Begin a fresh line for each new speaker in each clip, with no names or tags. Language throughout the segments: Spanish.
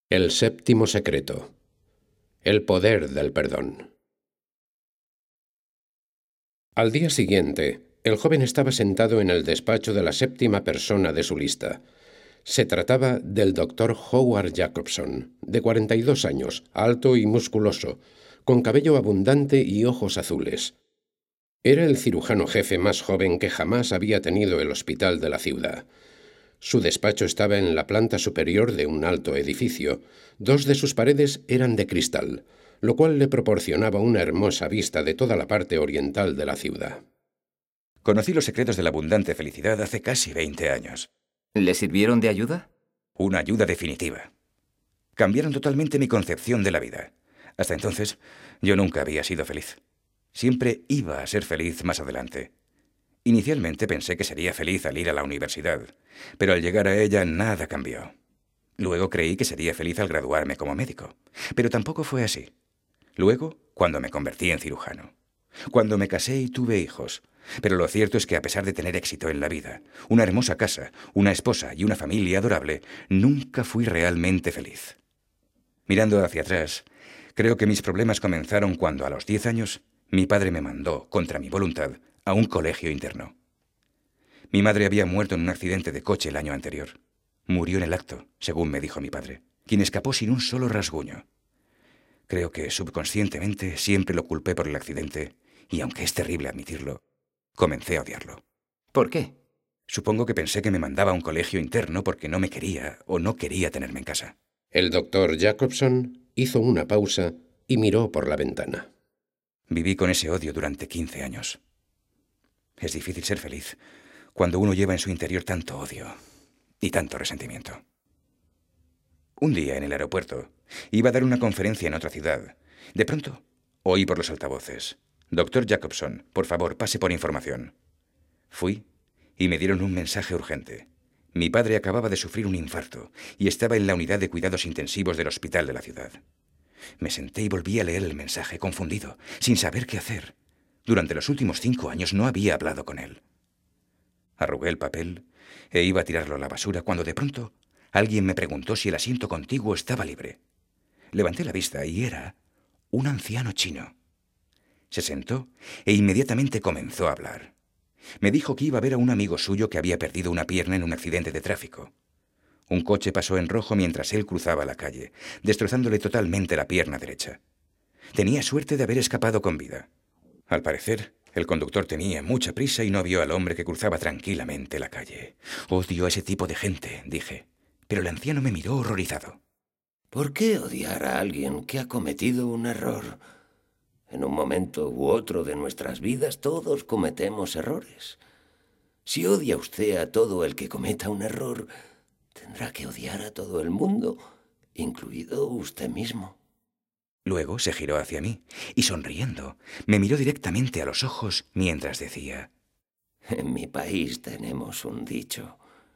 El séptimo secreto. El poder del perdón. Al día siguiente, el joven estaba sentado en el despacho de la séptima persona de su lista. Se trataba del doctor Howard Jacobson, de 42 años, alto y musculoso, con cabello abundante y ojos azules. Era el cirujano jefe más joven que jamás había tenido el hospital de la ciudad. Su despacho estaba en la planta superior de un alto edificio. 2 de sus paredes eran de cristal, lo cual le proporcionaba una hermosa vista de toda la parte oriental de la ciudad.
Conocí los secretos de la abundante felicidad hace casi 20 años.
¿Le sirvieron de ayuda?
Una ayuda definitiva. Cambiaron totalmente mi concepción de la vida. Hasta entonces, yo nunca había sido feliz. Siempre iba a ser feliz más adelante. Inicialmente pensé que sería feliz al ir a la universidad, pero al llegar a ella nada cambió. Luego creí que sería feliz al graduarme como médico, pero tampoco fue así. Luego, cuando me convertí en cirujano. Cuando me casé y tuve hijos. Pero lo cierto es que a pesar de tener éxito en la vida, una hermosa casa, una esposa y una familia adorable, nunca fui realmente feliz. Mirando hacia atrás, creo que mis problemas comenzaron cuando a los 10 años mi padre me mandó, contra mi voluntad, a un colegio interno. Mi madre había muerto en un accidente de coche el año anterior. Murió en el acto, según me dijo mi padre, quien escapó sin un solo rasguño. Creo que subconscientemente siempre lo culpé por el accidente, y aunque es terrible admitirlo, comencé a odiarlo.
¿Por qué?
Supongo que pensé que me mandaba a un colegio interno porque no me quería o no quería tenerme en casa.
El doctor Jacobson hizo una pausa y miró por la ventana.
Viví con ese odio durante 15 años. Es difícil ser feliz cuando uno lleva en su interior tanto odio y tanto resentimiento. Un día en el aeropuerto iba a dar una conferencia en otra ciudad. De pronto, oí por los altavoces: «Doctor Jacobson, por favor, pase por información». Fui y me dieron un mensaje urgente. Mi padre acababa de sufrir un infarto y estaba en la unidad de cuidados intensivos del hospital de la ciudad. Me senté y volví a leer el mensaje, confundido, sin saber qué hacer. Durante los últimos 5 años no había hablado con él. Arrugué el papel e iba a tirarlo a la basura cuando de pronto alguien me preguntó si el asiento contiguo estaba libre. Levanté la vista y era un anciano chino. Se sentó e inmediatamente comenzó a hablar. Me dijo que iba a ver a un amigo suyo que había perdido una pierna en un accidente de tráfico. Un coche pasó en rojo mientras él cruzaba la calle, destrozándole totalmente la pierna derecha. Tenía suerte de haber escapado con vida. Al parecer, el conductor tenía mucha prisa y no vio al hombre que cruzaba tranquilamente la calle. «Odio a ese tipo de gente», dije. Pero el anciano me miró horrorizado.
¿Por qué odiar a alguien que ha cometido un error? En un momento u otro de nuestras vidas todos cometemos errores. Si odia usted a todo el que cometa un error, tendrá que odiar a todo el mundo, incluido usted mismo.
Luego se giró hacia mí y, sonriendo, me miró directamente a los ojos mientras decía:
En mi país tenemos un dicho: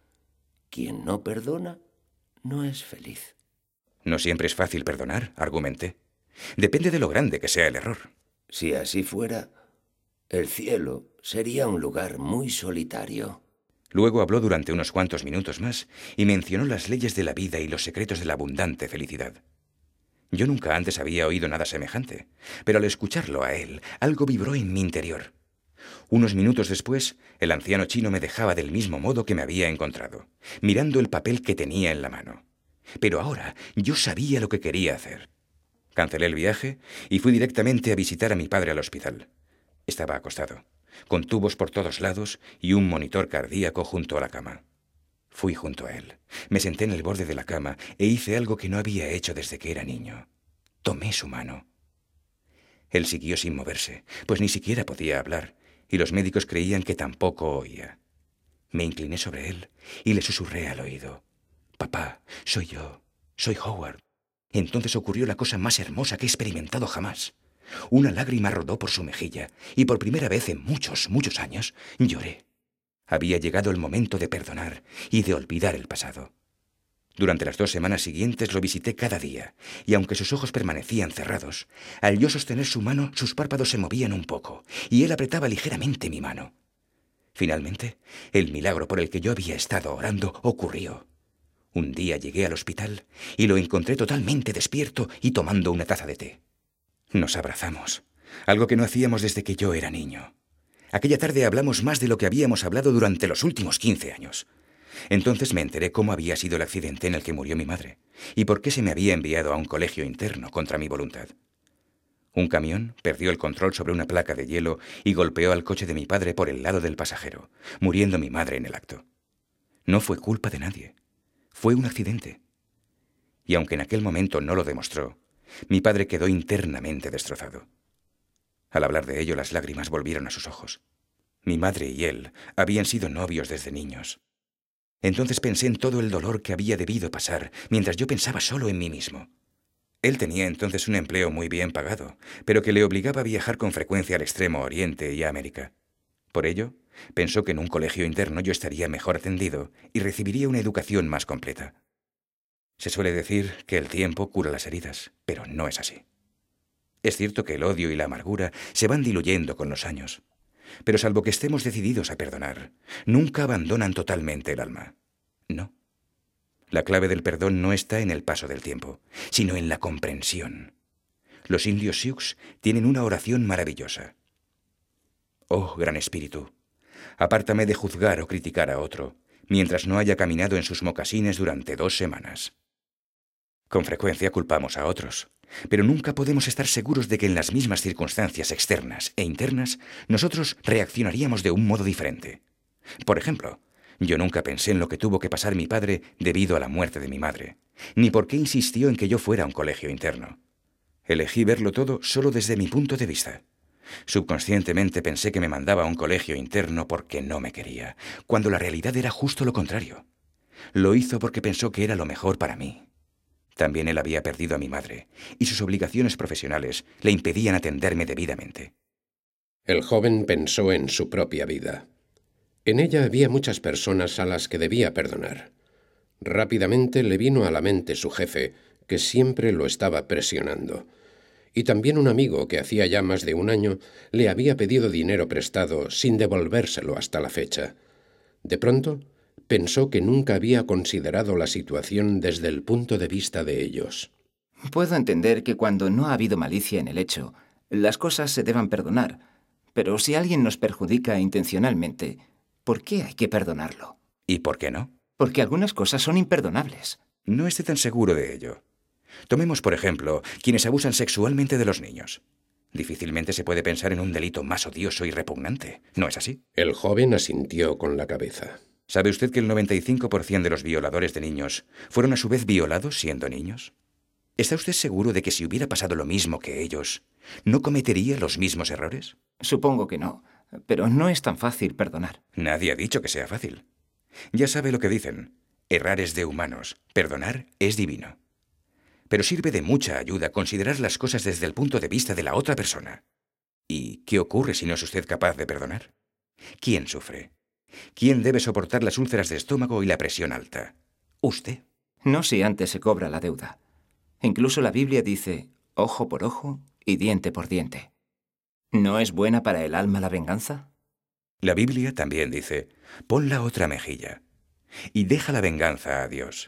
quien no perdona, no es feliz.
«No siempre es fácil perdonar», argumenté. «Depende de lo grande que sea el error».
Si así fuera, el cielo sería un lugar muy solitario.
Luego habló durante unos cuantos minutos más y mencionó las leyes de la vida y los secretos de la abundante felicidad. Yo nunca antes había oído nada semejante, pero al escucharlo a él, algo vibró en mi interior. Unos minutos después, el anciano chino me dejaba del mismo modo que me había encontrado, mirando el papel que tenía en la mano. Pero ahora yo sabía lo que quería hacer. Cancelé el viaje y fui directamente a visitar a mi padre al hospital. Estaba acostado, con tubos por todos lados y un monitor cardíaco junto a la cama. Fui junto a él, me senté en el borde de la cama e hice algo que no había hecho desde que era niño. Tomé su mano. Él siguió sin moverse, pues ni siquiera podía hablar, y los médicos creían que tampoco oía. Me incliné sobre él y le susurré al oído: «Papá, soy yo, soy Howard». Entonces ocurrió la cosa más hermosa que he experimentado jamás. Una lágrima rodó por su mejilla y por primera vez en muchos, muchos años lloré. Había llegado el momento de perdonar y de olvidar el pasado. Durante las 2 semanas siguientes lo visité cada día, y aunque sus ojos permanecían cerrados, al yo sostener su mano, sus párpados se movían un poco, y él apretaba ligeramente mi mano. Finalmente, el milagro por el que yo había estado orando ocurrió. Un día llegué al hospital y lo encontré totalmente despierto y tomando una taza de té. Nos abrazamos, algo que no hacíamos desde que yo era niño. Aquella tarde hablamos más de lo que habíamos hablado durante los últimos 15 años. Entonces me enteré cómo había sido el accidente en el que murió mi madre y por qué se me había enviado a un colegio interno contra mi voluntad. Un camión perdió el control sobre una placa de hielo y golpeó al coche de mi padre por el lado del pasajero, muriendo mi madre en el acto. No fue culpa de nadie. Fue un accidente. Y aunque en aquel momento no lo demostró, mi padre quedó internamente destrozado. Al hablar de ello, las lágrimas volvieron a sus ojos. Mi madre y él habían sido novios desde niños. Entonces pensé en todo el dolor que había debido pasar mientras yo pensaba solo en mí mismo. Él tenía entonces un empleo muy bien pagado, pero que le obligaba a viajar con frecuencia al Extremo Oriente y a América. Por ello, pensó que en un colegio interno yo estaría mejor atendido y recibiría una educación más completa. Se suele decir que el tiempo cura las heridas, pero no es así. Es cierto que el odio y la amargura se van diluyendo con los años, pero salvo que estemos decididos a perdonar, nunca abandonan totalmente el alma. No. La clave del perdón no está en el paso del tiempo, sino en la comprensión. Los indios Sioux tienen una oración maravillosa. Oh, Gran Espíritu, apártame de juzgar o criticar a otro, mientras no haya caminado en sus mocasines durante 2 semanas. Con frecuencia culpamos a otros, pero nunca podemos estar seguros de que en las mismas circunstancias externas e internas nosotros reaccionaríamos de un modo diferente. Por ejemplo, yo nunca pensé en lo que tuvo que pasar mi padre debido a la muerte de mi madre, ni por qué insistió en que yo fuera a un colegio interno. Elegí verlo todo solo desde mi punto de vista. Subconscientemente pensé que me mandaba a un colegio interno porque no me quería, cuando la realidad era justo lo contrario. Lo hizo porque pensó que era lo mejor para mí. También él había perdido a mi madre, y sus obligaciones profesionales le impedían atenderme debidamente.
El joven pensó en su propia vida. En ella había muchas personas a las que debía perdonar. Rápidamente le vino a la mente su jefe, que siempre lo estaba presionando. Y también un amigo que hacía ya más de un año le había pedido dinero prestado sin devolvérselo hasta la fecha. De pronto, pensó que nunca había considerado la situación desde el punto de vista de ellos.
Puedo entender que cuando no ha habido malicia en el hecho, las cosas se deban perdonar. Pero si alguien nos perjudica intencionalmente, ¿por qué hay que perdonarlo?
¿Y por qué no?
Porque algunas cosas son imperdonables.
No esté tan seguro de ello. Tomemos, por ejemplo, quienes abusan sexualmente de los niños. Difícilmente se puede pensar en un delito más odioso y repugnante, ¿no es así?
El joven asintió con la cabeza.
¿Sabe usted que el 95% de los violadores de niños fueron a su vez violados siendo niños? ¿Está usted seguro de que si hubiera pasado lo mismo que ellos, no cometería los mismos errores?
Supongo que no, pero no es tan fácil perdonar.
Nadie ha dicho que sea fácil. Ya sabe lo que dicen. Errar es de humanos, perdonar es divino. Pero sirve de mucha ayuda considerar las cosas desde el punto de vista de la otra persona. ¿Y qué ocurre si no es usted capaz de perdonar? ¿Quién sufre? ¿Quién debe soportar las úlceras de estómago y la presión alta? ¿Usted?
No si antes se cobra la deuda. Incluso la Biblia dice, ojo por ojo y diente por diente. ¿No es buena para el alma la venganza?
La Biblia también dice, pon la otra mejilla y deja la venganza a Dios.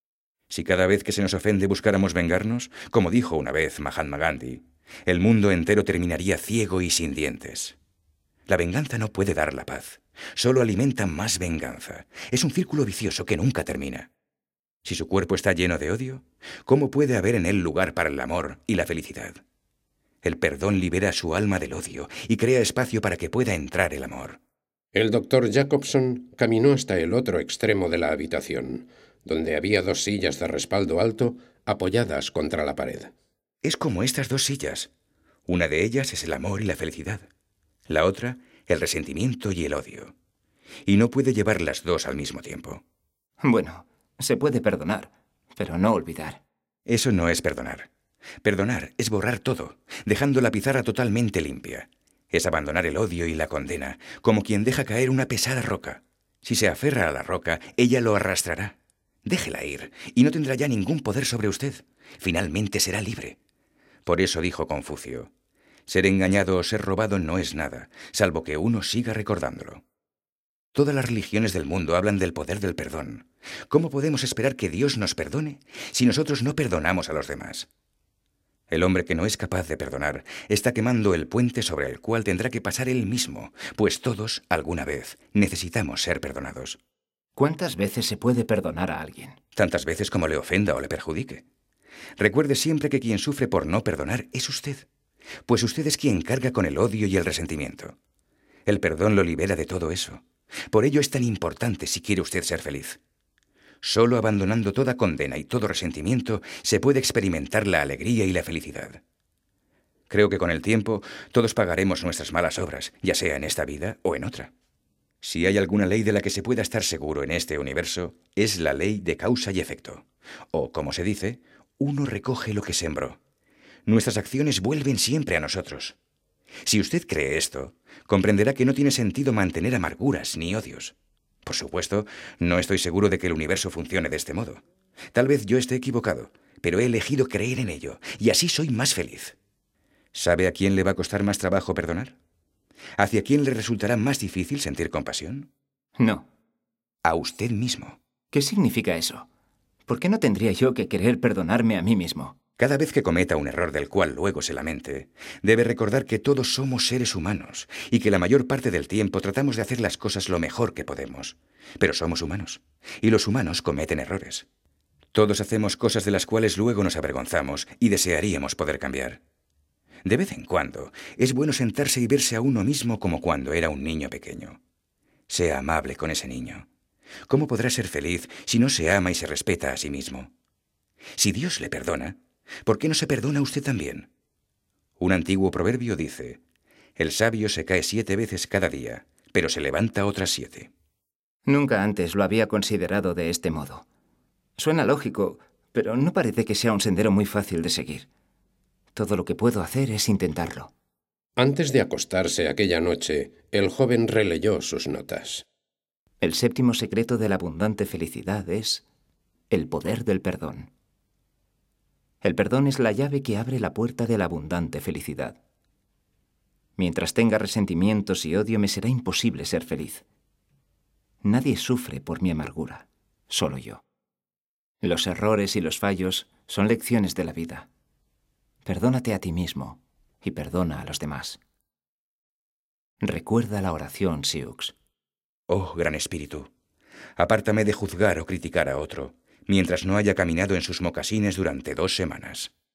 Si cada vez que se nos ofende buscáramos vengarnos, como dijo una vez Mahatma Gandhi, el mundo entero terminaría ciego y sin dientes. La venganza no puede dar la paz, solo alimenta más venganza. Es un círculo vicioso que nunca termina. Si su cuerpo está lleno de odio, ¿cómo puede haber en él lugar para el amor y la felicidad? El perdón libera su alma del odio y crea espacio para que pueda entrar el amor.
El doctor Jacobson caminó hasta el otro extremo de la habitación, donde había 2 sillas de respaldo alto apoyadas contra la pared.
Es como estas 2 sillas. Una de ellas es el amor y la felicidad. La otra, el resentimiento y el odio. Y no puede llevar las 2 al mismo tiempo.
Bueno, se puede perdonar, pero no olvidar.
Eso no es perdonar. Perdonar es borrar todo, dejando la pizarra totalmente limpia. Es abandonar el odio y la condena, como quien deja caer una pesada roca. Si se aferra a la roca, ella lo arrastrará. Déjela ir, y no tendrá ya ningún poder sobre usted. Finalmente será libre. Por eso dijo Confucio, ser engañado o ser robado no es nada, salvo que uno siga recordándolo. Todas las religiones del mundo hablan del poder del perdón, ¿Cómo podemos esperar que Dios nos perdone si nosotros no perdonamos a los demás? El hombre que no es capaz de perdonar está quemando el puente sobre el cual tendrá que pasar él mismo, pues todos, alguna vez, necesitamos ser perdonados.
¿Cuántas veces se puede perdonar a alguien?
Tantas veces como le ofenda o le perjudique. Recuerde siempre que quien sufre por no perdonar es usted, pues usted es quien carga con el odio y el resentimiento. El perdón lo libera de todo eso. Por ello es tan importante si quiere usted ser feliz. Solo abandonando toda condena y todo resentimiento se puede experimentar la alegría y la felicidad. Creo que con el tiempo todos pagaremos nuestras malas obras, ya sea en esta vida o en otra. Si hay alguna ley de la que se pueda estar seguro en este universo, es la ley de causa y efecto. O, como se dice, uno recoge lo que sembró. Nuestras acciones vuelven siempre a nosotros. Si usted cree esto, comprenderá que no tiene sentido mantener amarguras ni odios. Por supuesto, no estoy seguro de que el universo funcione de este modo. Tal vez yo esté equivocado, pero he elegido creer en ello, y así soy más feliz. ¿Sabe a quién le va a costar más trabajo perdonar? ¿Hacia quién le resultará más difícil sentir compasión?
No.
A usted mismo.
¿Qué significa eso? ¿Por qué no tendría yo que querer perdonarme a mí mismo?
Cada vez que cometa un error del cual luego se lamente, debe recordar que todos somos seres humanos y que la mayor parte del tiempo tratamos de hacer las cosas lo mejor que podemos. Pero somos humanos, y los humanos cometen errores. Todos hacemos cosas de las cuales luego nos avergonzamos y desearíamos poder cambiar. De vez en cuando, es bueno sentarse y verse a uno mismo como cuando era un niño pequeño. Sea amable con ese niño. ¿Cómo podrá ser feliz si no se ama y se respeta a sí mismo? Si Dios le perdona, ¿por qué no se perdona usted también? Un antiguo proverbio dice: el sabio se cae 7 veces cada día, pero se levanta otras 7.
Nunca antes lo había considerado de este modo. Suena lógico, pero no parece que sea un sendero muy fácil de seguir. Todo lo que puedo hacer es intentarlo.
Antes de acostarse aquella noche, el joven releyó sus notas.
El 7º secreto de la abundante felicidad es el poder del perdón. El perdón es la llave que abre la puerta de la abundante felicidad. Mientras tenga resentimientos y odio, me será imposible ser feliz. Nadie sufre por mi amargura, solo yo. Los errores y los fallos son lecciones de la vida. Perdónate a ti mismo y perdona a los demás. Recuerda la oración, Siux.
Oh, Gran Espíritu, apártame de juzgar o criticar a otro, mientras no haya caminado en sus mocasines durante 2 semanas.